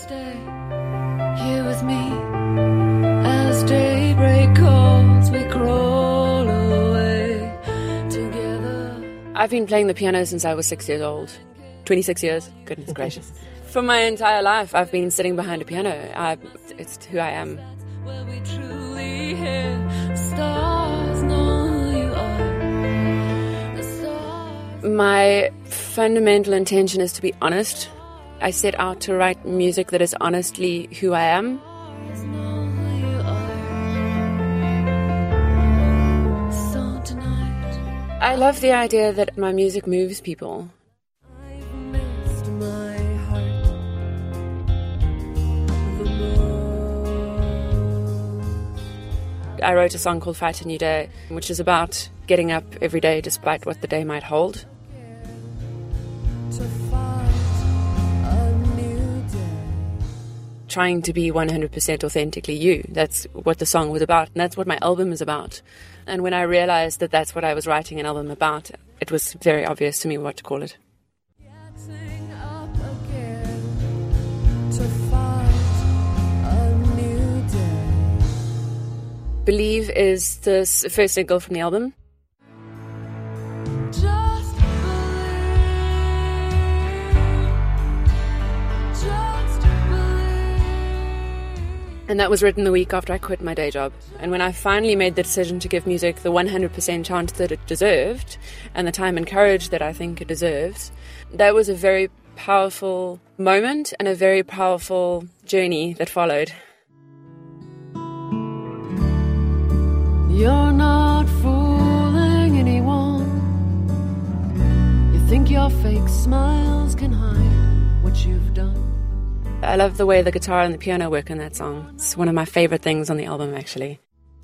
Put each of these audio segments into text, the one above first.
stay here with me as daybreak calls, we crawl away together. I've been playing the piano since I was 6 years old. 26 years, goodness gracious. For my entire life, I've been sitting behind a piano. It's who I am. Where we truly hear stars know who you are. The stars. My fundamental intention is to be honest. I set out to write music that is honestly who I am. Know who you are. So tonight, I love the idea that my music moves people. I've missed my heart the most. I wrote a song called Fight a New Day, which is about getting up every day despite what the day might hold. To fight a new day. Trying to be 100% authentically you. That's what the song was about, and that's what my album is about. And when I realized that that's what I was writing an album about, it was very obvious to me what to call it. Getting up again to fight a new day. Believe is the first single from the album. Just believe. And that was written the week after I quit my day job. And when I finally made the decision to give music the 100% chance that it deserved, and the time and courage that I think it deserves, that was a very powerful moment and a very powerful journey that followed. You're not fooling anyone. You think your fake smiles can hide what you've done. I love the way the guitar and the piano work in that song. It's one of my favorite things on the album, actually.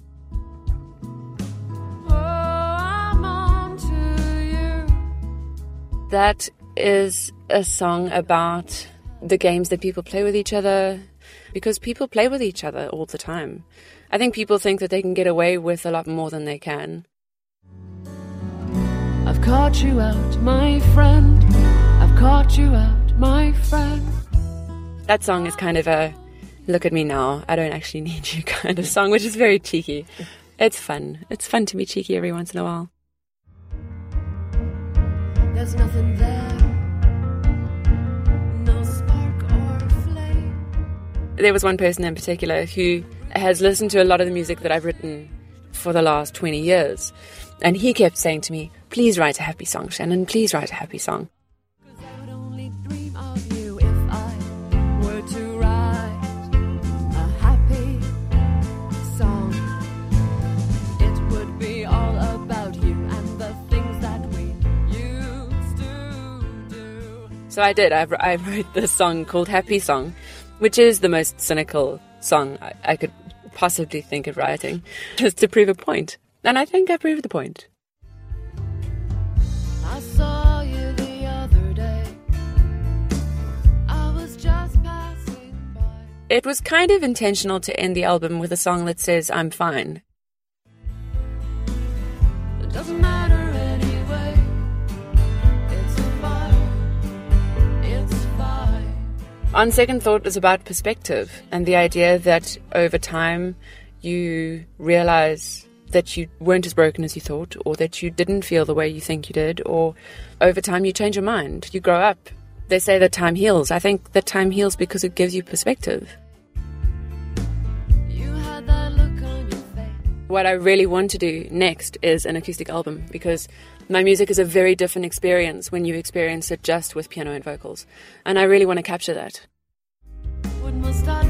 Oh, I'm on to you. That is a song about the games that people play with each other, because people play with each other all the time. I think people think that they can get away with a lot more than they can. I've caught you out, my friend. I've caught you out, my friend. That song is kind of a look at me now, I don't actually need you kind of song, which is very cheeky. It's fun. It's fun to be cheeky every once in a while. There's nothing there. No spark or flame. There was one person in particular who has listened to a lot of the music that I've written for the last 20 years. And he kept saying to me, please write a happy song, Shannon, please write a happy song. 'Cause I would only dream of you if I were to write a happy song. It would be all about you and the things that we used to do. So I did. I wrote this song called Happy Song, which is the most cynical song I could possibly think of writing, just to prove a point. And I think I proved the point. I saw you the other day. I was just passing by. It was kind of intentional to end the album with a song that says, I'm fine. It doesn't matter anyway. It's fine. It's fine. On second thought, it's about perspective and the idea that over time you realize that you weren't as broken as you thought, or that you didn't feel the way you think you did, or over time you change your mind, you grow up. They say that time heals. I think that time heals because it gives you perspective. You had that look on your face. What I really want to do next is an acoustic album, because my music is a very different experience when you experience it just with piano and vocals. And I really want to capture that. When must I